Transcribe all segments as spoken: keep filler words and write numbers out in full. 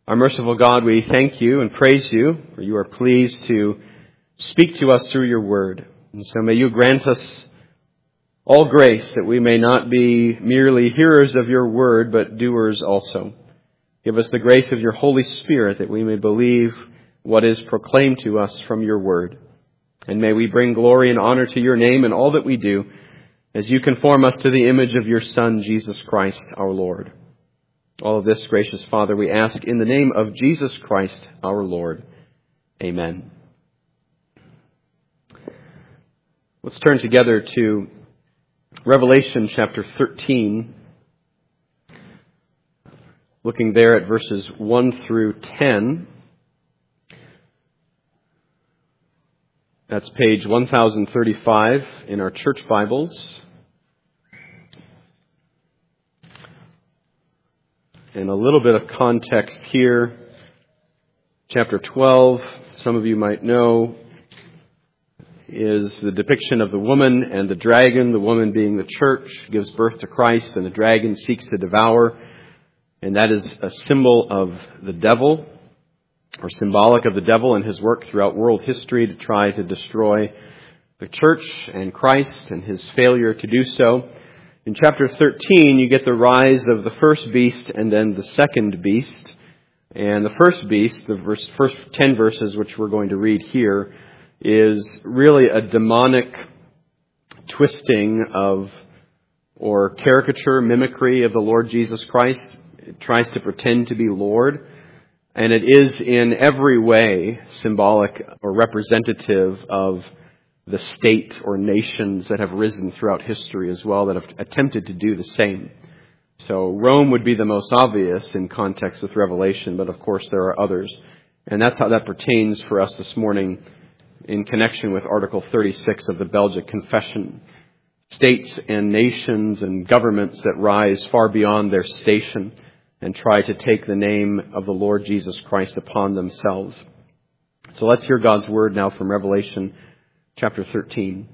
Our merciful God, we thank you and praise you, for you are pleased to speak to us through your word. And so may you grant us all grace that we may not be merely hearers of your word, but doers also. Give us the grace of your Holy Spirit that we may believe what is proclaimed to us from your word. And may we bring glory and honor to your name in all that we do, as you conform us to the image of your Son, Jesus Christ, our Lord. All of this, gracious Father, we ask in the name of Jesus Christ, our Lord. Amen. Let's turn together to Revelation chapter thirteen, looking there at verses one through ten. That's page one thousand thirty-five in our church Bibles. And a little bit of context here. Chapter twelve, some of you might know, is the depiction of the woman and the dragon. The woman being the church gives birth to Christ, and the dragon seeks to devour. And that is a symbol of the devil, or symbolic of the devil and his work throughout world history to try to destroy the church and Christ and his failure to do so. In chapter thirteen, you get the rise of the first beast and then the second beast. And the first beast, the verse, first ten verses, which we're going to read here, is really a demonic twisting of, or caricature, mimicry of the Lord Jesus Christ. It tries to pretend to be Lord. And it is in every way symbolic or representative of the state or nations that have risen throughout history as well, that have attempted to do the same. So Rome would be the most obvious in context with Revelation, but of course there are others. And that's how that pertains for us this morning in connection with Article thirty-six of the Belgic Confession. States and nations and governments that rise far beyond their station and try to take the name of the Lord Jesus Christ upon themselves. So let's hear God's word now from Revelation chapter thirteen.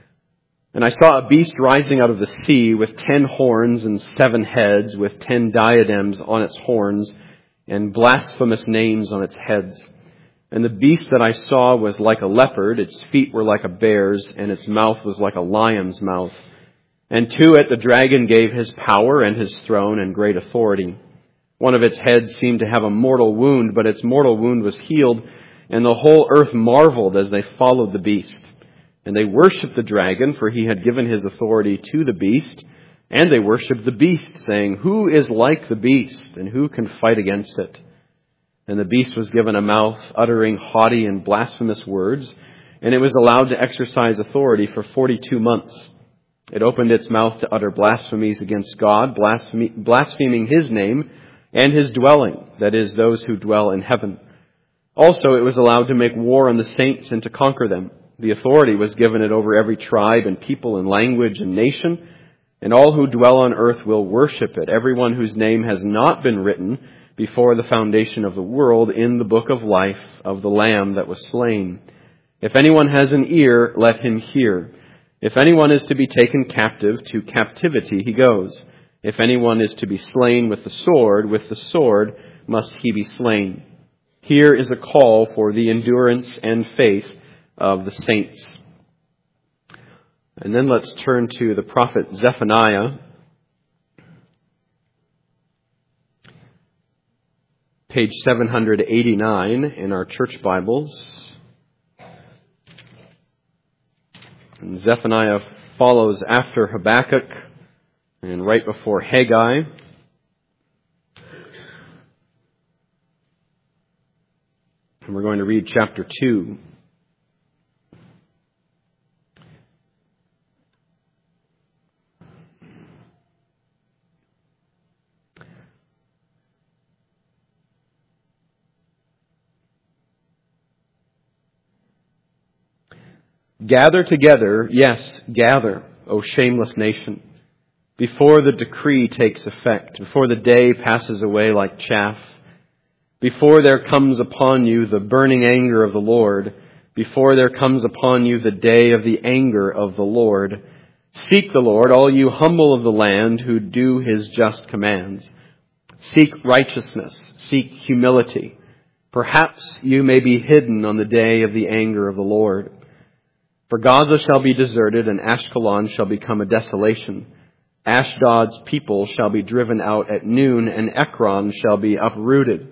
And I saw a beast rising out of the sea with ten horns and seven heads, with ten diadems on its horns and blasphemous names on its heads. And the beast that I saw was like a leopard, its feet were like a bear's, and its mouth was like a lion's mouth. And to it the dragon gave his power and his throne and great authority. One of its heads seemed to have a mortal wound, but its mortal wound was healed, and the whole earth marveled as they followed the beast. And they worshipped the dragon, for he had given his authority to the beast. And they worshipped the beast, saying, "Who is like the beast, and who can fight against it?" And the beast was given a mouth uttering haughty and blasphemous words, and it was allowed to exercise authority for forty-two months. It opened its mouth to utter blasphemies against God, blaspheming his name and his dwelling, that is, those who dwell in heaven. Also, it was allowed to make war on the saints and to conquer them. The authority was given it over every tribe and people and language and nation, and all who dwell on earth will worship it, everyone whose name has not been written before the foundation of the world in the book of life of the Lamb that was slain. If anyone has an ear, let him hear. If anyone is to be taken captive, to captivity he goes. If anyone is to be slain with the sword, with the sword must he be slain. Here is a call for the endurance and faith of the saints. And then let's turn to the prophet Zephaniah, page seven hundred eighty-nine in our church Bibles. And Zephaniah follows after Habakkuk and right before Haggai. And we're going to read chapter two. Gather together, yes, gather, O shameless nation, before the decree takes effect, before the day passes away like chaff, before there comes upon you the burning anger of the Lord, before there comes upon you the day of the anger of the Lord. Seek the Lord, all you humble of the land who do his just commands. Seek righteousness, seek humility. Perhaps you may be hidden on the day of the anger of the Lord. For Gaza shall be deserted, and Ashkelon shall become a desolation. Ashdod's people shall be driven out at noon, and Ekron shall be uprooted.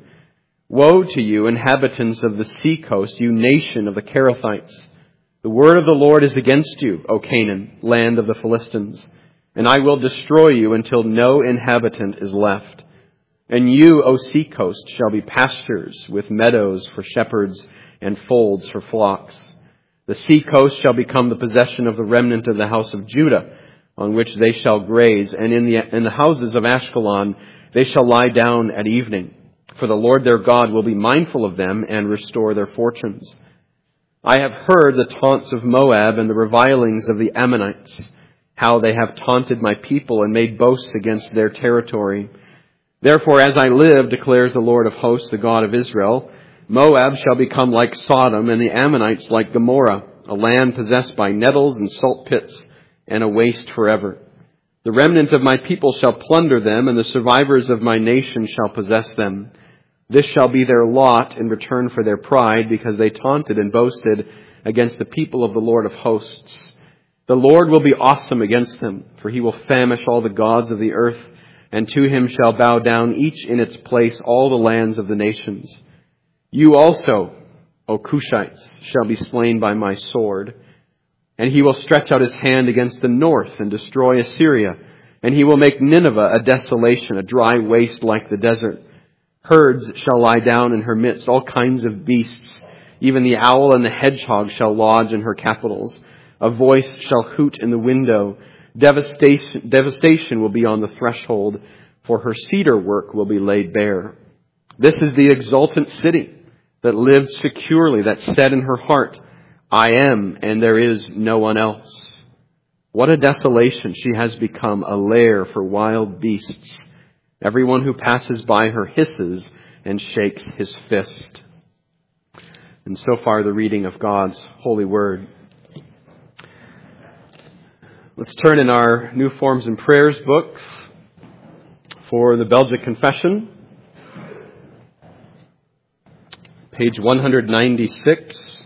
Woe to you, inhabitants of the sea coast, you nation of the Kerethites! The word of the Lord is against you, O Canaan, land of the Philistines, and I will destroy you until no inhabitant is left. And you, O sea coast, shall be pastures with meadows for shepherds and folds for flocks. The sea coast shall become the possession of the remnant of the house of Judah, on which they shall graze, and in the, in the houses of Ashkelon they shall lie down at evening. For the Lord their God will be mindful of them and restore their fortunes. I have heard the taunts of Moab and the revilings of the Ammonites, how they have taunted my people and made boasts against their territory. Therefore, as I live, declares the Lord of hosts, the God of Israel, Moab shall become like Sodom, and the Ammonites like Gomorrah, a land possessed by nettles and salt pits, and a waste forever. The remnant of my people shall plunder them, and the survivors of my nation shall possess them. This shall be their lot in return for their pride, because they taunted and boasted against the people of the Lord of hosts. The Lord will be awesome against them, for he will famish all the gods of the earth, and to him shall bow down each in its place all the lands of the nations. You also, O Cushites, shall be slain by my sword. And he will stretch out his hand against the north and destroy Assyria. And he will make Nineveh a desolation, a dry waste like the desert. Herds shall lie down in her midst, all kinds of beasts. Even the owl and the hedgehog shall lodge in her capitals. A voice shall hoot in the window. Devastation, devastation will be on the threshold, for her cedar work will be laid bare. This is the exultant city that lived securely, that said in her heart, I am, and there is no one else. What a desolation! She has become a lair for wild beasts. Everyone who passes by her hisses and shakes his fist. And so far, the reading of God's holy word. Let's turn in our New Forms and Prayers books for the Belgic Confession. Page one hundred ninety-six.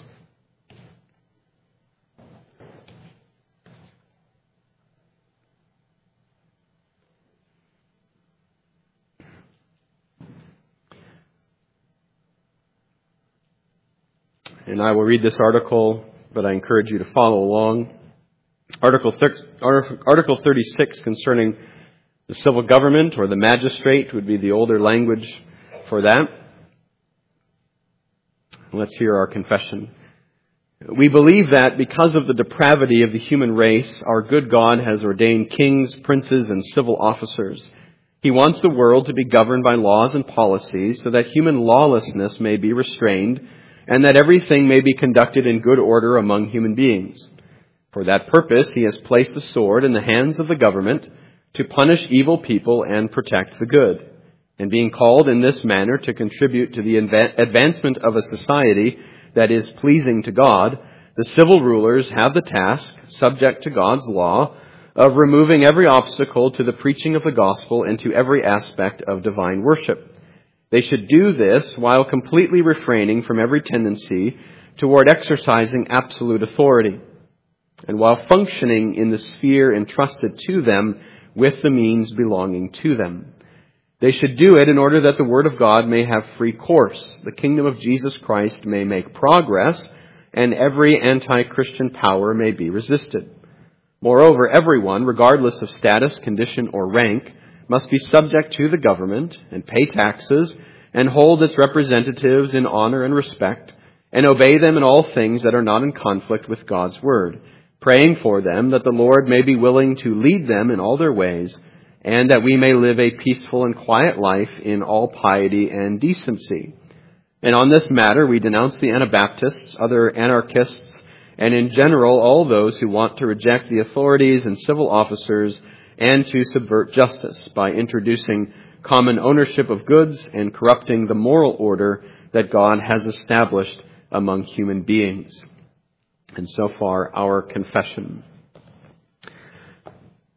And I will read this article, but I encourage you to follow along. Article, Article thirty-six concerning the civil government or the magistrate would be the older language for that. Let's hear our confession. We believe that because of the depravity of the human race, our good God has ordained kings, princes, and civil officers. He wants the world to be governed by laws and policies so that human lawlessness may be restrained and that everything may be conducted in good order among human beings. For that purpose, he has placed the sword in the hands of the government to punish evil people and protect the good. And being called in this manner to contribute to the advancement of a society that is pleasing to God, the civil rulers have the task, subject to God's law, of removing every obstacle to the preaching of the gospel and to every aspect of divine worship. They should do this while completely refraining from every tendency toward exercising absolute authority, and while functioning in the sphere entrusted to them with the means belonging to them. They should do it in order that the Word of God may have free course, the kingdom of Jesus Christ may make progress, and every anti-Christian power may be resisted. Moreover, everyone, regardless of status, condition, or rank, must be subject to the government and pay taxes and hold its representatives in honor and respect and obey them in all things that are not in conflict with God's word, praying for them that the Lord may be willing to lead them in all their ways and that we may live a peaceful and quiet life in all piety and decency. And on this matter, we denounce the Anabaptists, other anarchists, and in general all those who want to reject the authorities and civil officers and to subvert justice by introducing common ownership of goods and corrupting the moral order that God has established among human beings. And so far, our confession.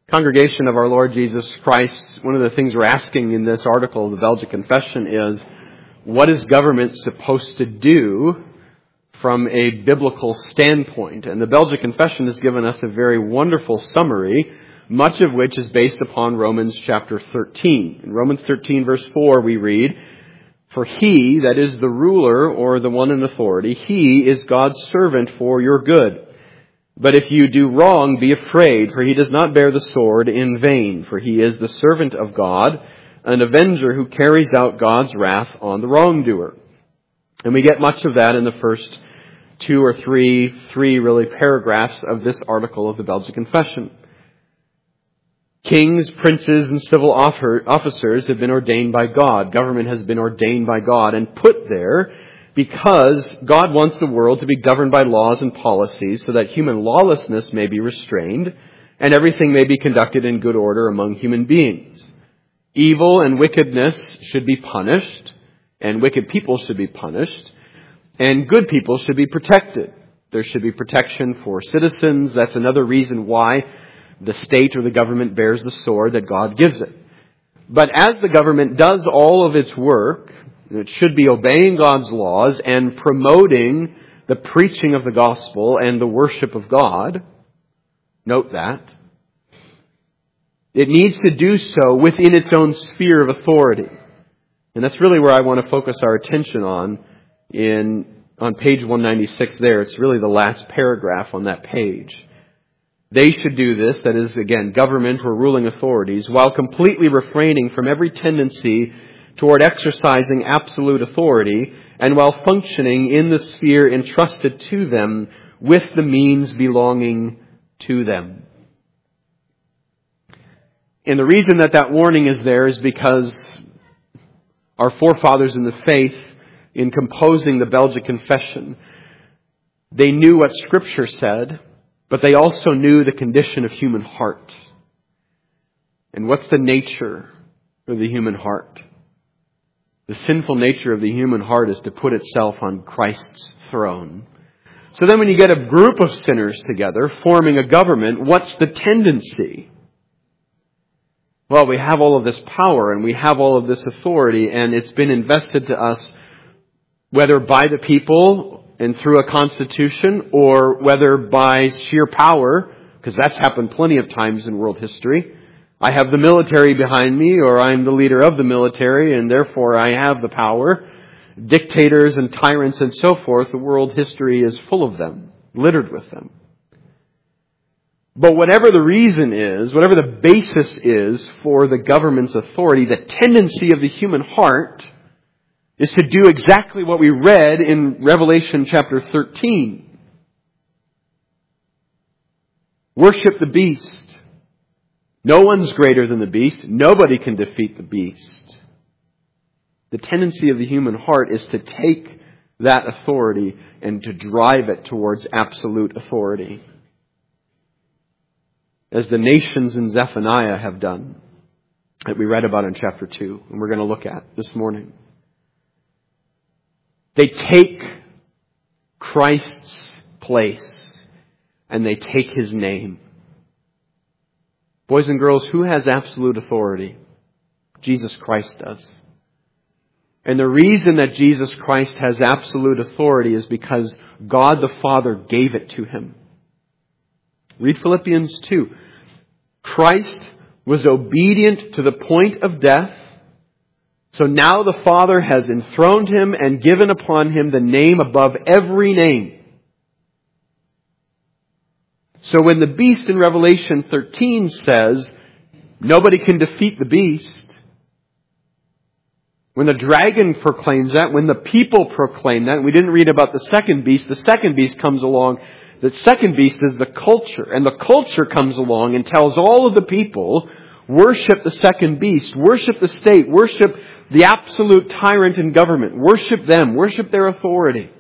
Congregation of our Lord Jesus Christ, one of the things we're asking in this article of the Belgic Confession is, what is government supposed to do from a biblical standpoint? And the Belgic Confession has given us a very wonderful summary, much of which is based upon Romans chapter thirteen. In Romans thirteen verse four we read, "For he, that is the ruler or the one in authority, he is God's servant for your good. But if you do wrong, be afraid, for he does not bear the sword in vain, for he is the servant of God, an avenger who carries out God's wrath on the wrongdoer." And we get much of that in the first two or three, three really paragraphs of this article of the Belgic Confession. Kings, princes, and civil officers have been ordained by God. Government has been ordained by God and put there because God wants the world to be governed by laws and policies so that human lawlessness may be restrained and everything may be conducted in good order among human beings. Evil and wickedness should be punished, and wicked people should be punished, and good people should be protected. There should be protection for citizens. That's another reason why the state or the government bears the sword that God gives it. But as the government does all of its work, it should be obeying God's laws and promoting the preaching of the gospel and the worship of God. Note that. It needs to do so within its own sphere of authority. And that's really where I want to focus our attention on in on page one ninety-six there. It's really the last paragraph on that page. They should do this, that is, again, government or ruling authorities, while completely refraining from every tendency toward exercising absolute authority and while functioning in the sphere entrusted to them with the means belonging to them. And the reason that that warning is there is because our forefathers in the faith, in composing the Belgic Confession, they knew what Scripture said, but they also knew the condition of human heart. And what's the nature of the human heart? The sinful nature of the human heart is to put itself on Christ's throne. So then when you get a group of sinners together, forming a government, what's the tendency? Well, we have all of this power and we have all of this authority, and it's been invested to us whether by the people and through a constitution or whether by sheer power, because that's happened plenty of times in world history. I have the military behind me, or I'm the leader of the military, and therefore I have the power. Dictators and tyrants and so forth, the world history is full of them, littered with them. But whatever the reason is, whatever the basis is for the government's authority, the tendency of the human heart is to do exactly what we read in Revelation chapter thirteen. Worship the beast. No one's greater than the beast. Nobody can defeat the beast. The tendency of the human heart is to take that authority and to drive it towards absolute authority, as the nations in Zephaniah have done, that we read about in chapter two, and we're going to look at this morning. They take Christ's place, and they take His name. Boys and girls, who has absolute authority? Jesus Christ does. And the reason that Jesus Christ has absolute authority is because God the Father gave it to Him. Read Philippians two. Christ was obedient to the point of death. So now the Father has enthroned Him and given upon Him the name above every name. So when the beast in Revelation thirteen says, nobody can defeat the beast, when the dragon proclaims that, when the people proclaim that, and we didn't read about the second beast, the second beast comes along. The second beast is the culture, and the culture comes along and tells all of the people, worship the second beast, worship the state, worship the absolute tyrant in government, worship them, worship their authority.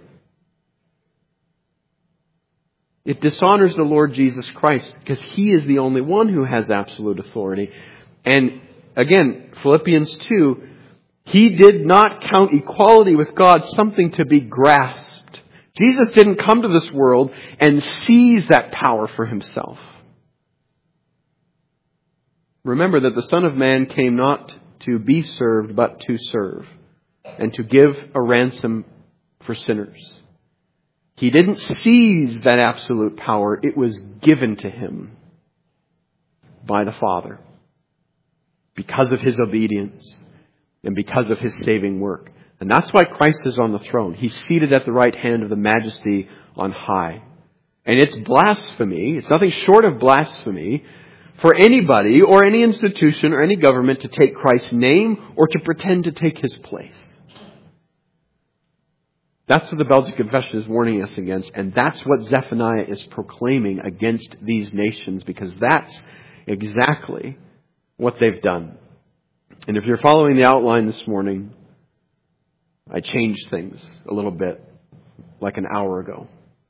It dishonors the Lord Jesus Christ because He is the only one who has absolute authority. And again, Philippians two, He did not count equality with God something to be grasped. Jesus didn't come to this world and seize that power for Himself. Remember that the Son of Man came not to be served, but to serve, and to give a ransom for sinners. He didn't seize that absolute power. It was given to him by the Father because of his obedience and because of his saving work. And that's why Christ is on the throne. He's seated at the right hand of the Majesty on high. And it's blasphemy. It's nothing short of blasphemy for anybody or any institution or any government to take Christ's name or to pretend to take his place. That's what the Belgian Confession is warning us against. And that's what Zephaniah is proclaiming against these nations, because that's exactly what they've done. And if you're following the outline this morning, I changed things a little bit, like an hour ago.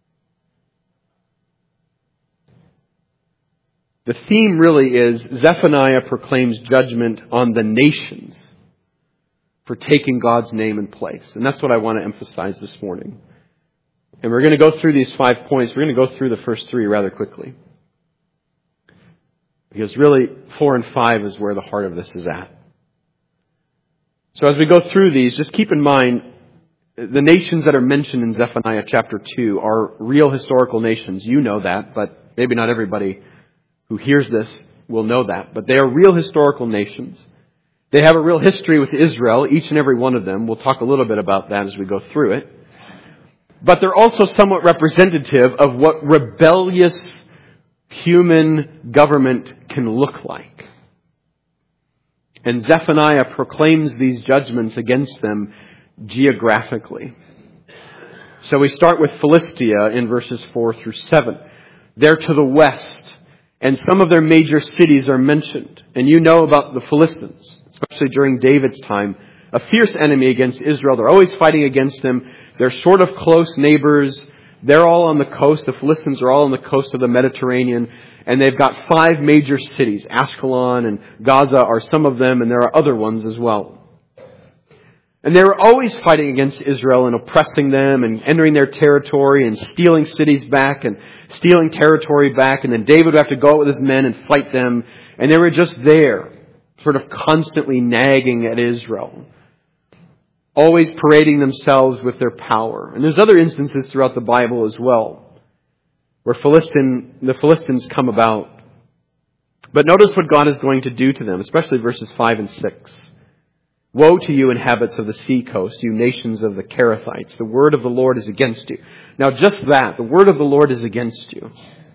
The theme really is Zephaniah proclaims judgment on the nations for taking God's name and place. And that's what I want to emphasize this morning. And we're going to go through these five points. We're going to go through the first three rather quickly. Because really, four and five is where the heart of this is at. So as we go through these, just keep in mind, the nations that are mentioned in Zephaniah chapter two are real historical nations. You know that, but maybe not everybody who hears this will know that. But they are real historical nations. They have a real history with Israel, each and every one of them. We'll talk a little bit about that as we go through it. But they're also somewhat representative of what rebellious human government can look like. And Zephaniah proclaims these judgments against them geographically. So we start with Philistia in verses four through seven. They're to the west, and some of their major cities are mentioned. And you know about the Philistines, especially during David's time, a fierce enemy against Israel. They're always fighting against them. They're sort of close neighbors. They're all on the coast. The Philistines are all on the coast of the Mediterranean. And they've got five major cities. Ashkelon and Gaza are some of them, and there are other ones as well. And they were always fighting against Israel and oppressing them and entering their territory and stealing cities back and stealing territory back. And then David would have to go out with his men and fight them. And they were just there, sort of constantly nagging at Israel, always parading themselves with their power. And there's other instances throughout the Bible as well where Philistine, the Philistines come about. But notice what God is going to do to them, especially verses five and six. Woe to you, inhabitants of the sea coast, you nations of the Kerethites. The word of the Lord is against you. Now just that, the word of the Lord is against you.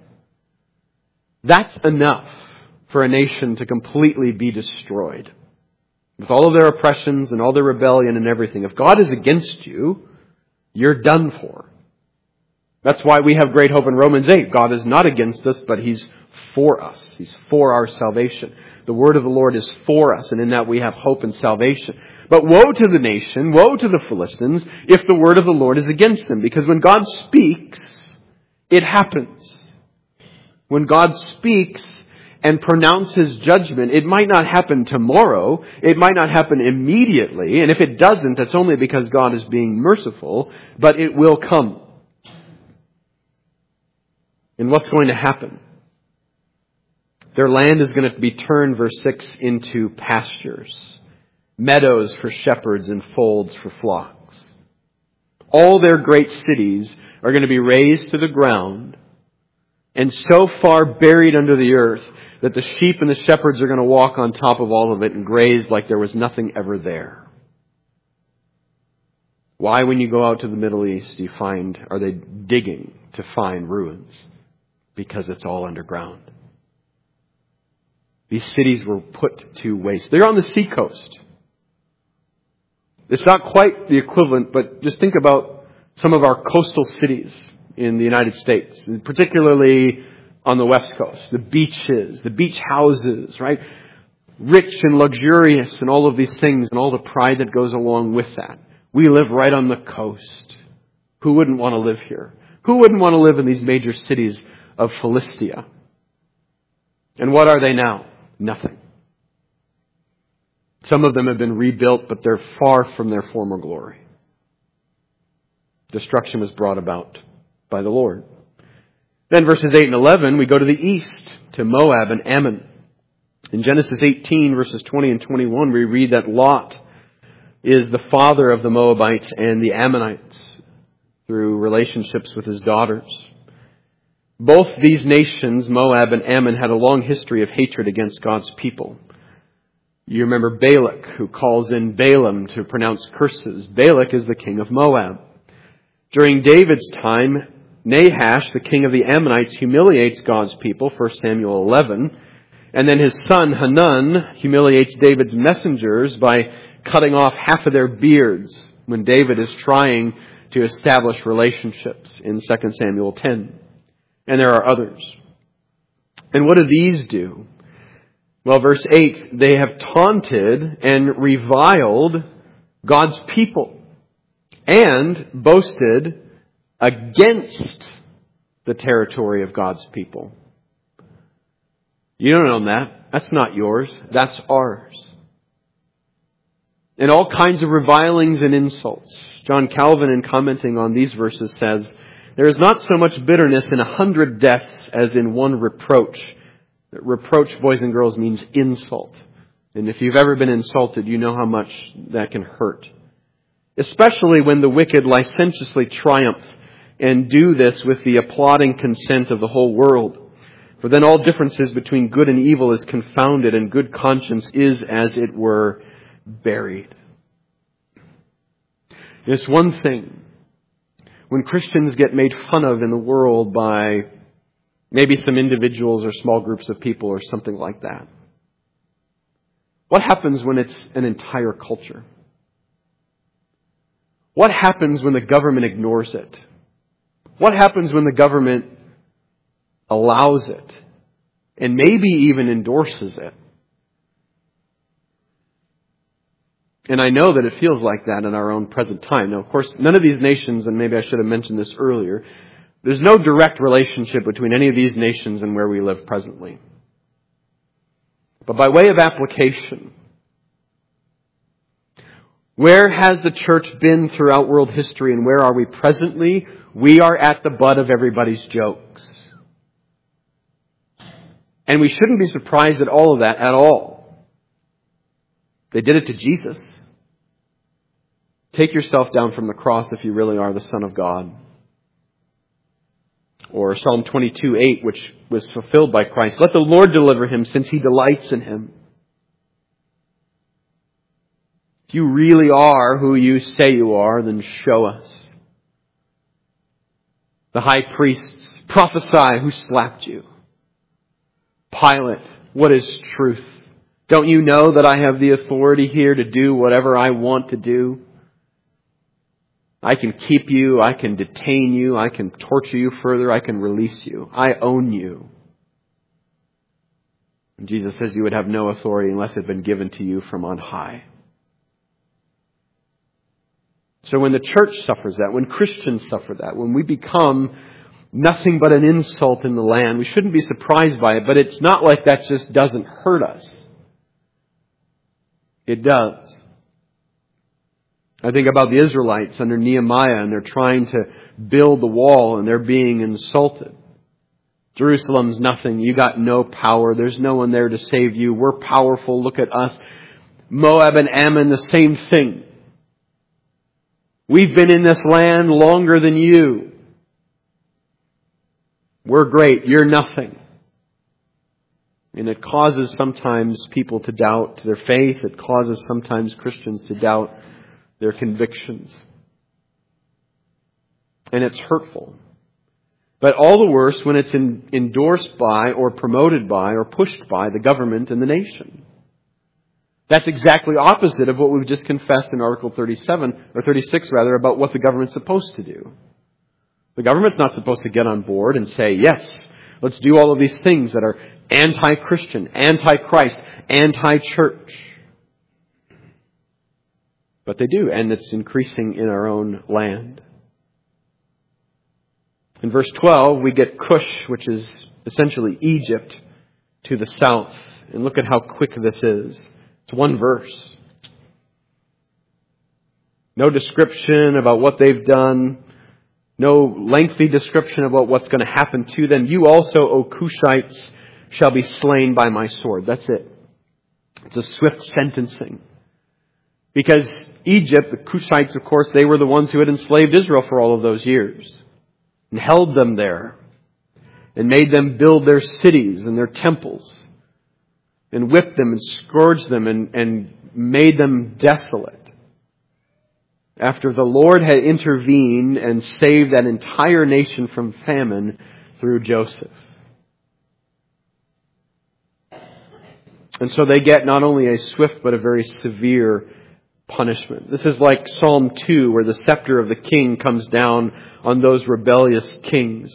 That's enough for a nation to completely be destroyed. With all of their oppressions and all their rebellion and everything. If God is against you, you're done for. That's why we have great hope in Romans eight. God is not against us, but He's for us. He's for our salvation. The word of the Lord is for us, and in that we have hope and salvation. But woe to the nation, woe to the Philistines, if the word of the Lord is against them. Because when God speaks, it happens. When God speaks and pronounces judgment, it might not happen tomorrow. It might not happen immediately. And if it doesn't, that's only because God is being merciful. But it will come. And what's going to happen? Their land is going to be turned, verse six, into pastures, meadows for shepherds and folds for flocks. All their great cities are going to be razed to the ground and so far buried under the earth that the sheep and the shepherds are going to walk on top of all of it and graze like there was nothing ever there. Why, when you go out to the Middle East, do you find, are they digging to find ruins? Because it's all underground. These cities were put to waste. They're on the seacoast. It's not quite the equivalent, but just think about some of our coastal cities in the United States, particularly on the West Coast. The beaches, the beach houses, right? Rich and luxurious and all of these things and all the pride that goes along with that. We live right on the coast. Who wouldn't want to live here? Who wouldn't want to live in these major cities of Philistia? And what are they now? Nothing. Some of them have been rebuilt, but they're far from their former glory. Destruction was brought about by the Lord. Then verses eight and eleven, we go to the east, to Moab and Ammon. In Genesis eighteen, verses twenty and twenty-one, we read that Lot is the father of the Moabites and the Ammonites through relationships with his daughters. Both these nations, Moab and Ammon, had a long history of hatred against God's people. You remember Balak, who calls in Balaam to pronounce curses. Balak is the king of Moab. During David's time, Nahash, the king of the Ammonites, humiliates God's people, First Samuel eleven. And then his son Hanun humiliates David's messengers by cutting off half of their beards when David is trying to establish relationships in Second Samuel ten. And there are others. And what do these do? Well, verse eight, they have taunted and reviled God's people and boasted against the territory of God's people. You don't own that. That's not yours. That's ours. And all kinds of revilings and insults. John Calvin, in commenting on these verses, says, "There is not so much bitterness in a hundred deaths as in one reproach." Reproach, boys and girls, means insult. And if you've ever been insulted, you know how much that can hurt. Especially when the wicked licentiously triumph and do this with the applauding consent of the whole world. For then all differences between good and evil is confounded, and good conscience is, as it were, buried. It's one thing when Christians get made fun of in the world by maybe some individuals or small groups of people or something like that. What happens when it's an entire culture? What happens when the government ignores it? What happens when the government allows it and maybe even endorses it? And I know that it feels like that in our own present time. Now, of course, none of these nations, and maybe I should have mentioned this earlier, there's no direct relationship between any of these nations and where we live presently. But by way of application, where has the church been throughout world history, and where are we presently? We are at the butt of everybody's jokes. And we shouldn't be surprised at all of that at all. They did it to Jesus. Take yourself down from the cross if you really are the Son of God. Or Psalm twenty-two eight, which was fulfilled by Christ. Let the Lord deliver him, since he delights in him. If you really are who you say you are, then show us. The high priests, prophesy who slapped you. Pilate, what is truth? Don't you know that I have the authority here to do whatever I want to do? I can keep you, I can detain you, I can torture you further, I can release you. I own you. And Jesus says you would have no authority unless it had been given to you from on high. So when the church suffers that, when Christians suffer that, when we become nothing but an insult in the land, we shouldn't be surprised by it, but it's not like that just doesn't hurt us. It does. I think about the Israelites under Nehemiah, and they're trying to build the wall and they're being insulted. Jerusalem's nothing. You got no power. There's no one there to save you. We're powerful. Look at us. Moab and Ammon, the same thing. We've been in this land longer than you. We're great. You're nothing. And it causes sometimes people to doubt their faith. It causes sometimes Christians to doubt their convictions. And it's hurtful. But all the worse when it's in, endorsed by or promoted by or pushed by the government and the nation. That's exactly opposite of what we've just confessed in Article thirty-seven, or thirty-six rather, about what the government's supposed to do. The government's not supposed to get on board and say, yes, let's do all of these things that are anti-Christian, anti-Christ, anti-church. But they do, and it's increasing in our own land. In verse twelve, we get Cush, which is essentially Egypt, to the south. And look at how quick this is. It's one verse. No description about what they've done. No lengthy description about what's going to happen to them. You also, O Cushites, shall be slain by my sword. That's it. It's a swift sentencing. Because Egypt, the Cushites, of course, they were the ones who had enslaved Israel for all of those years and held them there and made them build their cities and their temples and whipped them and scourged them and, and made them desolate. After the Lord had intervened and saved that entire nation from famine through Joseph. And so they get not only a swift but a very severe punishment. This is like Psalm two, where the scepter of the king comes down on those rebellious kings.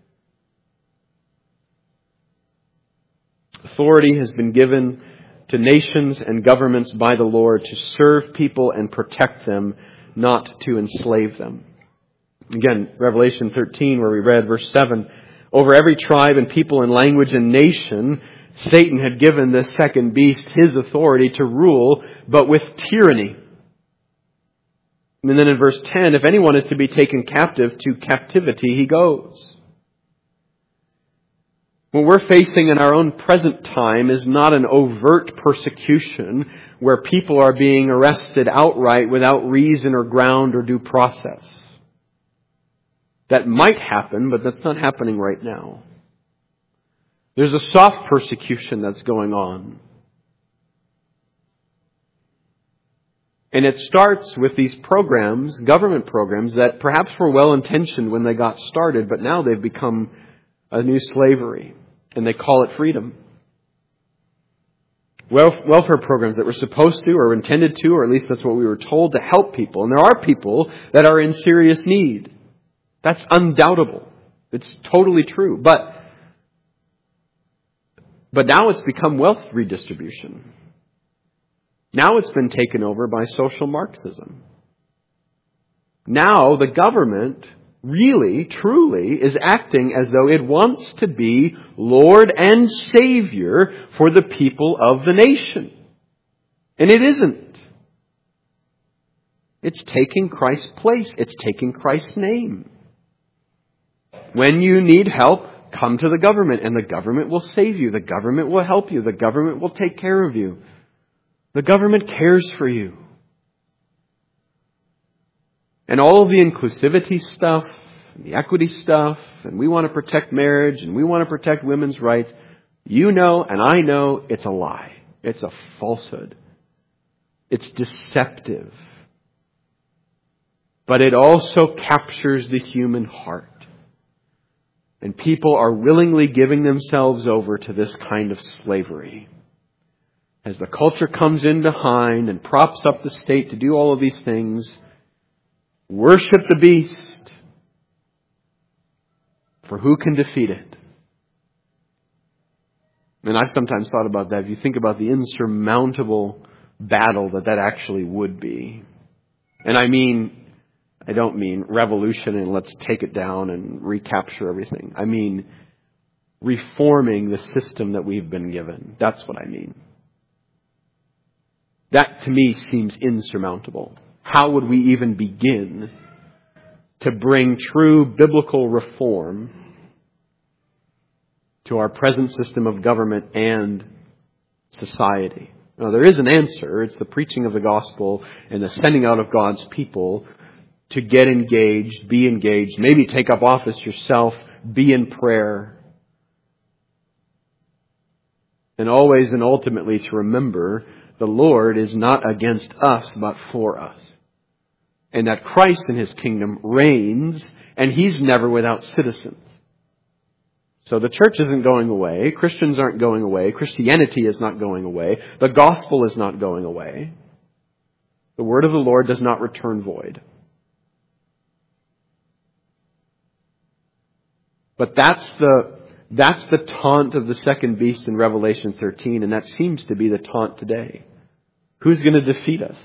Authority has been given to nations and governments by the Lord to serve people and protect them, not to enslave them. Again, Revelation thirteen, where we read verse seven, over every tribe and people and language and nation, Satan had given this second beast his authority to rule, but with tyranny. And then in verse ten, if anyone is to be taken captive, to captivity he goes. What we're facing in our own present time is not an overt persecution where people are being arrested outright without reason or ground or due process. That might happen, but that's not happening right now. There's a soft persecution that's going on. And it starts with these programs, government programs, that perhaps were well-intentioned when they got started, but now they've become a new slavery. And they call it freedom. Welfare programs that were supposed to or intended to, or at least that's what we were told, to help people. And there are people that are in serious need. That's undoubtable. It's totally true. But, but now it's become wealth redistribution. Now it's been taken over by social Marxism. Now the government really, truly is acting as though it wants to be Lord and Savior for the people of the nation. And it isn't. It's taking Christ's place. It's taking Christ's name. When you need help, come to the government, and the government will save you. The government will help you. The government will take care of you. The government cares for you. And all of the inclusivity stuff, and the equity stuff, and we want to protect marriage, and we want to protect women's rights, you know and I know it's a lie. It's a falsehood. It's deceptive. But it also captures the human heart. And people are willingly giving themselves over to this kind of slavery. As the culture comes in behind and props up the state to do all of these things, worship the beast, for who can defeat it? And I've sometimes thought about that. If you think about the insurmountable battle that that actually would be. And I mean, I don't mean revolution and let's take it down and recapture everything. I mean reforming the system that we've been given. That's what I mean. That to me seems insurmountable. How would we even begin to bring true biblical reform to our present system of government and society? Now, there is an answer. It's the preaching of the gospel and the sending out of God's people to get engaged, be engaged, maybe take up office yourself, be in prayer. And always and ultimately to remember the Lord is not against us, but for us. And that Christ in His kingdom reigns, and He's never without citizens. So the church isn't going away. Christians aren't going away. Christianity is not going away. The gospel is not going away. The word of the Lord does not return void. But that's the, that's the taunt of the second beast in Revelation thirteen, and that seems to be the taunt today. Who's going to defeat us?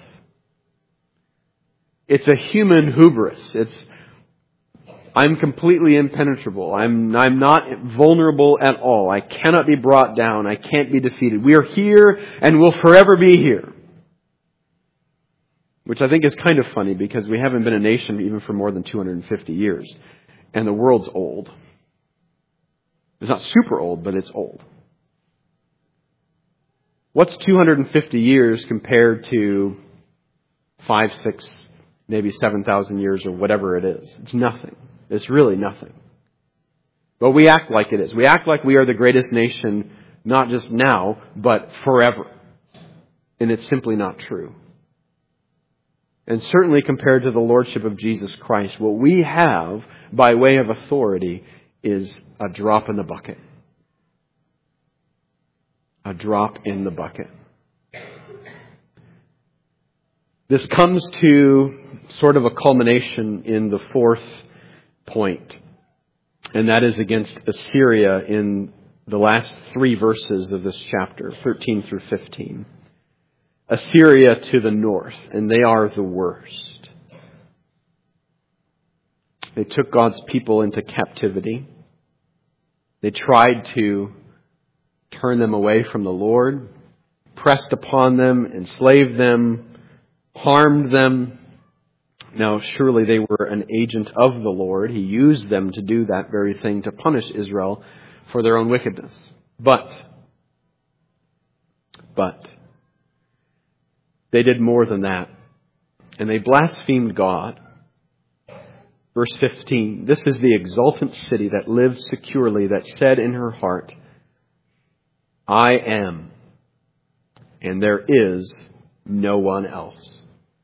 It's a human hubris. It's, I'm completely impenetrable. I'm, I'm not vulnerable at all. I cannot be brought down. I can't be defeated. We are here and will forever be here. Which I think is kind of funny because we haven't been a nation even for more than two hundred fifty years. And the world's old. It's not super old, but it's old. What's two hundred fifty years compared to five, six, maybe seven thousand years or whatever it is? It's nothing. It's really nothing. But we act like it is. We act like we are the greatest nation, not just now, but forever. And it's simply not true. And certainly compared to the lordship of Jesus Christ, what we have by way of authority is a drop in the bucket. A drop in the bucket. This comes to sort of a culmination in the fourth point. And that is against Assyria in the last three verses of this chapter, thirteen through fifteen. Assyria to the north, and they are the worst. They took God's people into captivity. They tried to turn them away from the Lord, pressed upon them, enslaved them, harmed them. Now, surely they were an agent of the Lord. He used them to do that very thing, to punish Israel for their own wickedness. But, but, they did more than that. And they blasphemed God. Verse fifteen, this is the exultant city that lived securely, that said in her heart, I am, and there is no one else.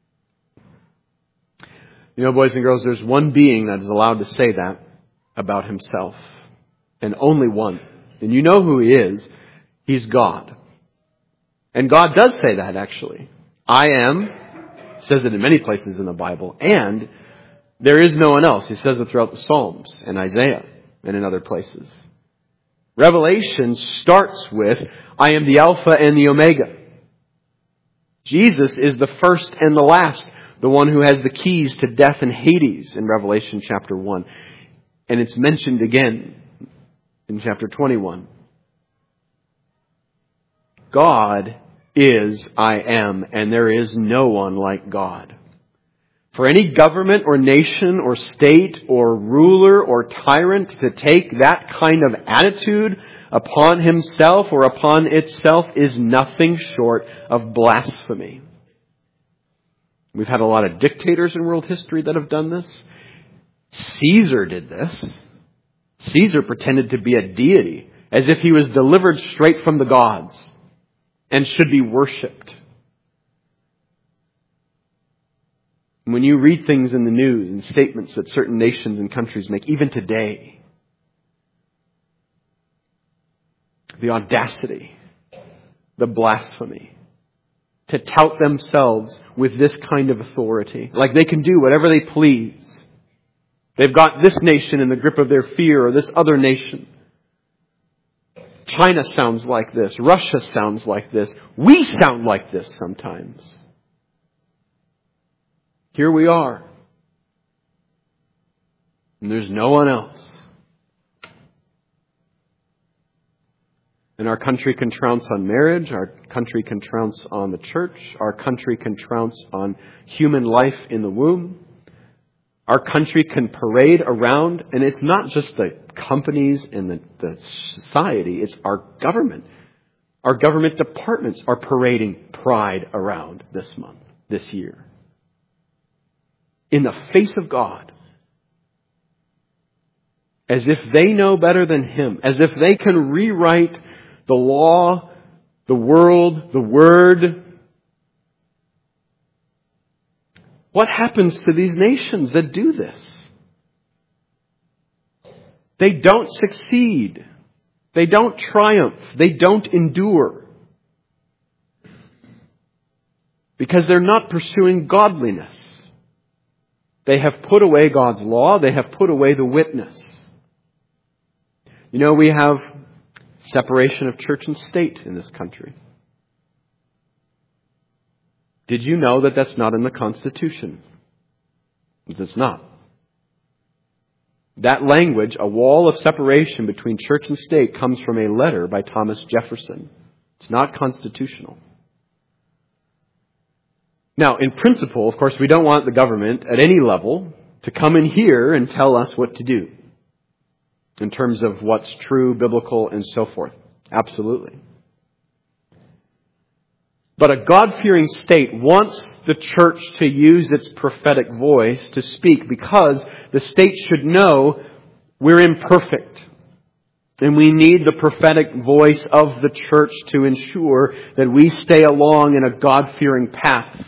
You know, boys and girls, there's one being that is allowed to say that about himself. And only one. And you know who he is. He's God. And God does say that, actually. I am. He says it in many places in the Bible. And there is no one else. He says it throughout the Psalms and Isaiah and in other places. Revelation starts with, I am the Alpha and the Omega. Jesus is the first and the last, the one who has the keys to death and Hades in Revelation chapter one. And it's mentioned again in chapter twenty-one. God is I am, and there is no one like God. For any government or nation or state or ruler or tyrant to take that kind of attitude upon himself or upon itself is nothing short of blasphemy. We've had a lot of dictators in world history that have done this. Caesar did this. Caesar pretended to be a deity, as if he was delivered straight from the gods and should be worshipped. When you read things in the news and statements that certain nations and countries make, even today, the audacity, the blasphemy, to tout themselves with this kind of authority, like they can do whatever they please. They've got this nation in the grip of their fear, or this other nation. China sounds like this. Russia sounds like this. We sound like this sometimes. Here we are. And there's no one else. And our country can trounce on marriage. Our country can trounce on the church. Our country can trounce on human life in the womb. Our country can parade around, and it's not just the companies and the, the society, it's our government. Our government departments are parading pride around this month, this year. In the face of God. As if they know better than Him. As if they can rewrite the law, the world, the word. What happens to these nations that do this? They don't succeed. They don't triumph. They don't endure. Because they're not pursuing godliness. They have put away God's law. They have put away the witness. You know, we have separation of church and state in this country. Did you know that that's not in the Constitution? It's not. That language, a wall of separation between church and state, comes from a letter by Thomas Jefferson. It's not constitutional. Now, in principle, of course, we don't want the government at any level to come in here and tell us what to do in terms of what's true, biblical, and so forth. Absolutely. But a God-fearing state wants the church to use its prophetic voice to speak because the state should know we're imperfect. And we need the prophetic voice of the church to ensure that we stay along in a God-fearing path.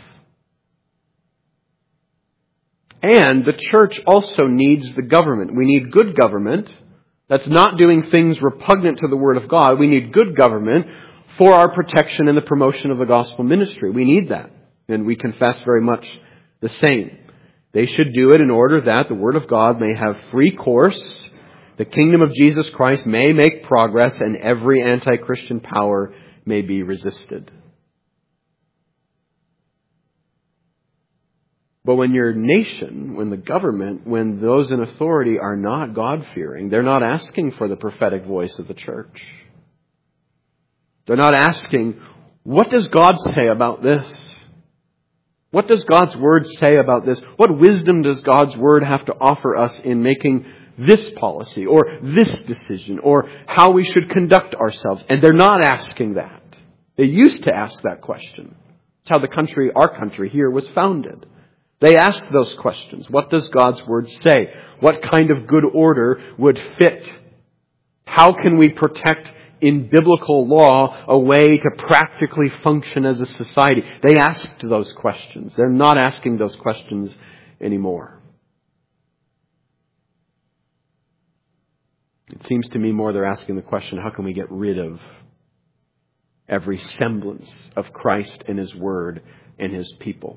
And the church also needs the government. We need good government that's not doing things repugnant to the Word of God. We need good government for our protection and the promotion of the gospel ministry. We need that. And we confess very much the same. They should do it in order that the Word of God may have free course, the kingdom of Jesus Christ may make progress, and every anti-Christian power may be resisted. But when your nation, when the government, when those in authority are not God-fearing, they're not asking for the prophetic voice of the church. They're not asking, what does God say about this? What does God's Word say about this? What wisdom does God's Word have to offer us in making this policy or this decision or how we should conduct ourselves? And they're not asking that. They used to ask that question. It's how the country, our country here, was founded. They asked those questions. What does God's Word say? What kind of good order would fit? How can we protect in biblical law a way to practically function as a society? They asked those questions. They're not asking those questions anymore. It seems to me more they're asking the question, how can we get rid of every semblance of Christ and His Word and His people?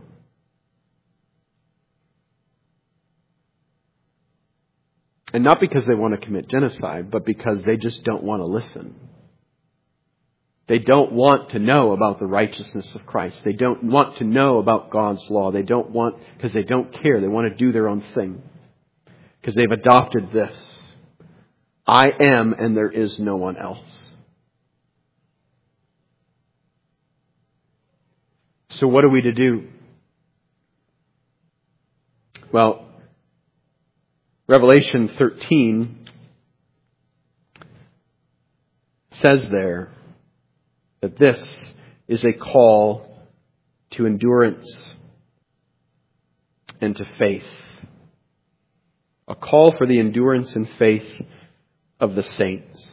And not because they want to commit genocide, but because they just don't want to listen. They don't want to know about the righteousness of Christ. They don't want to know about God's law. They don't want, because they don't care. They want to do their own thing. Because they've adopted this. I am and there is no one else. So what are we to do? Well, Revelation thirteen says there that this is a call to endurance and to faith. A call for the endurance and faith of the saints.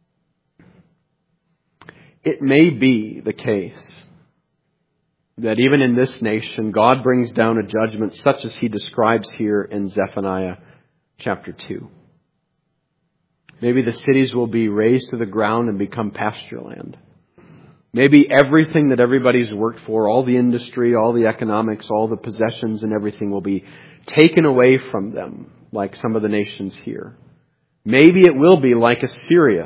It may be the case that even in this nation, God brings down a judgment such as He describes here in Zephaniah chapter two. Maybe the cities will be razed to the ground and become pasture land. Maybe everything that everybody's worked for, all the industry, all the economics, all the possessions and everything will be taken away from them, like some of the nations here. Maybe it will be like Assyria.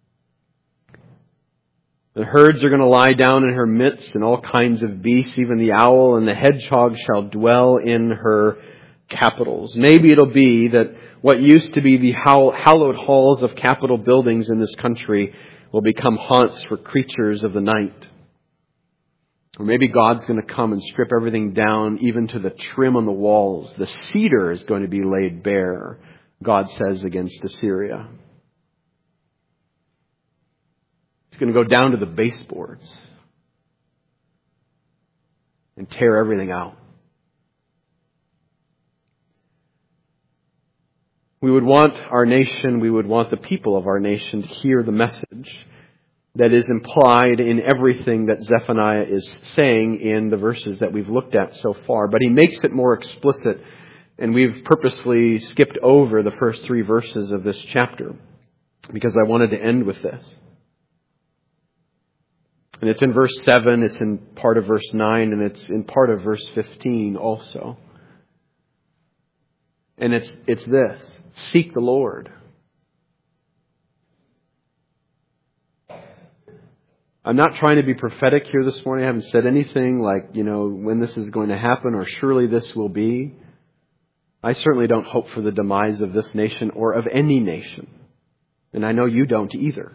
The herds are going to lie down in her midst, and all kinds of beasts, even the owl and the hedgehog shall dwell in her capitals. Maybe it'll be that what used to be the hallowed halls of Capitol buildings in this country will become haunts for creatures of the night. Or maybe God's going to come and strip everything down, even to the trim on the walls. The cedar is going to be laid bare, God says, against Assyria. He's going to go down to the baseboards and tear everything out. We would want our nation, we would want the people of our nation to hear the message that is implied in everything that Zephaniah is saying in the verses that we've looked at so far. But he makes it more explicit, and we've purposefully skipped over the first three verses of this chapter because I wanted to end with this. And it's in verse seven, it's in part of verse nine, and it's in part of verse fifteen also. And it's it's this. Seek the Lord. I'm not trying to be prophetic here this morning. I haven't said anything like, you know, when this is going to happen or surely this will be. I certainly don't hope for the demise of this nation or of any nation. And I know you don't either.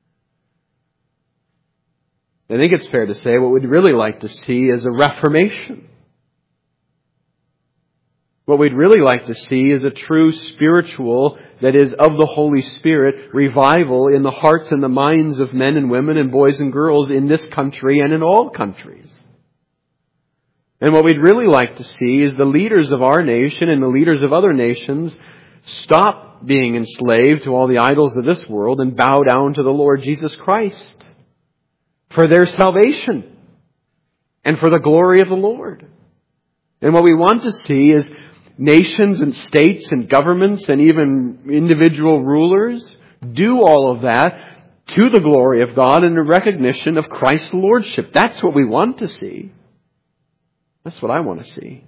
I think it's fair to say what we'd really like to see is a reformation. What we'd really like to see is a true spiritual, that is, of the Holy Spirit, revival in the hearts and the minds of men and women and boys and girls in this country and in all countries. And what we'd really like to see is the leaders of our nation and the leaders of other nations stop being enslaved to all the idols of this world and bow down to the Lord Jesus Christ for their salvation and for the glory of the Lord. And what we want to see is nations and states and governments and even individual rulers do all of that to the glory of God and in recognition of Christ's lordship. That's what we want to see. That's what I want to see.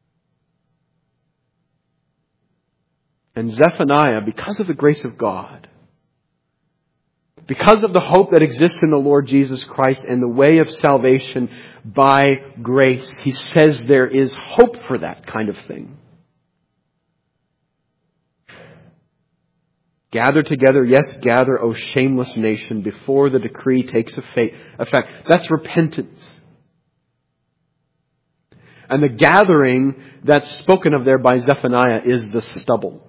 And Zephaniah, because of the grace of God, because of the hope that exists in the Lord Jesus Christ and the way of salvation by grace, he says there is hope for that kind of thing. Gather together, yes, gather, O shameless nation, before the decree takes effect. That's repentance. And the gathering that's spoken of there by Zephaniah is the stubble.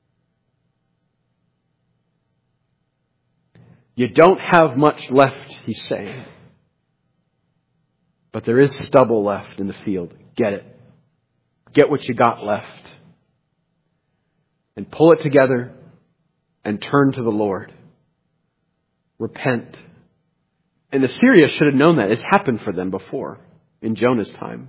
You don't have much left, he's saying. But there is stubble left in the field. Get it. Get what you got left. And pull it together and turn to the Lord. Repent. And Assyria should have known that. It's happened for them before, in Jonah's time.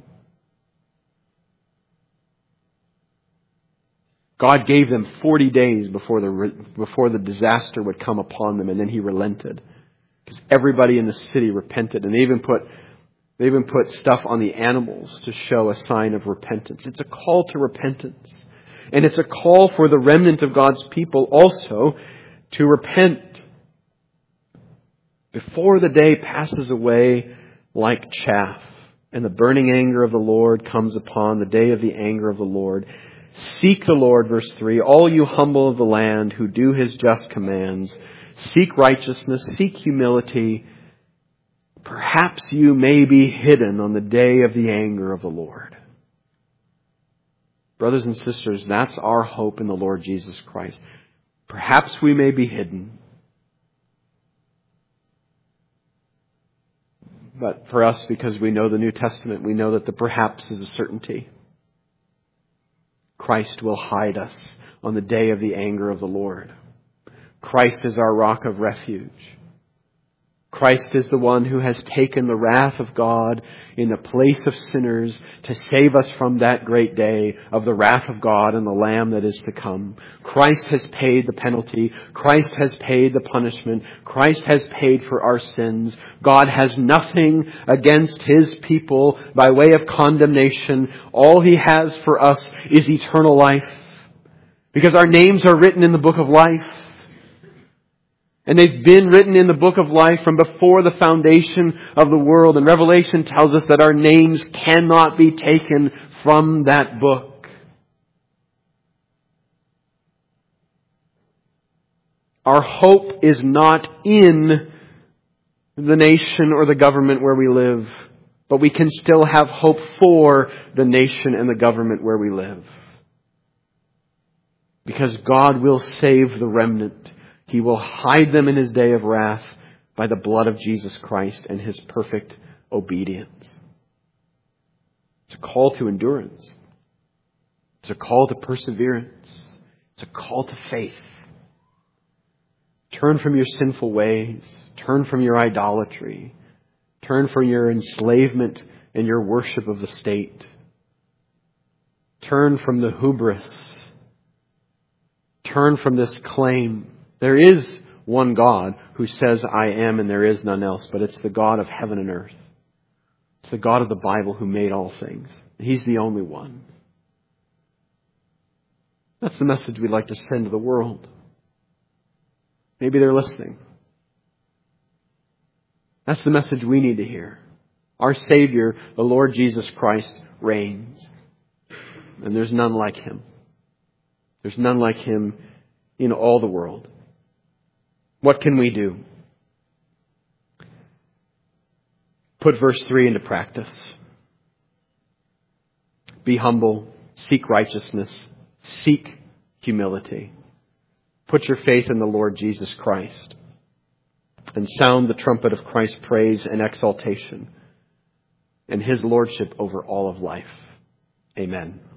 God gave them forty days before the before the disaster would come upon them, and then He relented. Because everybody in the city repented, and they even put they even put stuff on the animals to show a sign of repentance. It's a call to repentance. And it's a call for the remnant of God's people also to repent before the day passes away like chaff, and the burning anger of the Lord comes upon the day of the anger of the Lord. Seek the Lord, verse three, all you humble of the land who do His just commands. Seek righteousness, seek humility. Perhaps you may be hidden on the day of the anger of the Lord. Brothers and sisters, that's our hope in the Lord Jesus Christ. Perhaps we may be hidden. But for us, because we know the New Testament, we know that the perhaps is a certainty. Christ will hide us on the day of the anger of the Lord. Christ is our rock of refuge. Christ is the one who has taken the wrath of God in the place of sinners to save us from that great day of the wrath of God and the Lamb that is to come. Christ has paid the penalty. Christ has paid the punishment. Christ has paid for our sins. God has nothing against His people by way of condemnation. All He has for us is eternal life, because our names are written in the book of life. And they've been written in the book of life from before the foundation of the world. And Revelation tells us that our names cannot be taken from that book. Our hope is not in the nation or the government where we live, but we can still have hope for the nation and the government where we live. Because God will save the remnant. He will hide them in His day of wrath by the blood of Jesus Christ and His perfect obedience. It's a call to endurance. It's a call to perseverance. It's a call to faith. Turn from your sinful ways. Turn from your idolatry. Turn from your enslavement and your worship of the state. Turn from the hubris. Turn from this claim. There is one God who says, I am, and there is none else, but it's the God of heaven and earth. It's the God of the Bible who made all things. He's the only one. That's the message we'd like to send to the world. Maybe they're listening. That's the message we need to hear. Our Savior, the Lord Jesus Christ, reigns. And there's none like Him. There's none like Him in all the world. What can we do? Put verse three into practice. Be humble. seek righteousness, seek humility. Put your faith in the Lord Jesus Christ and sound the trumpet of Christ's praise and exaltation and His lordship over all of life. Amen.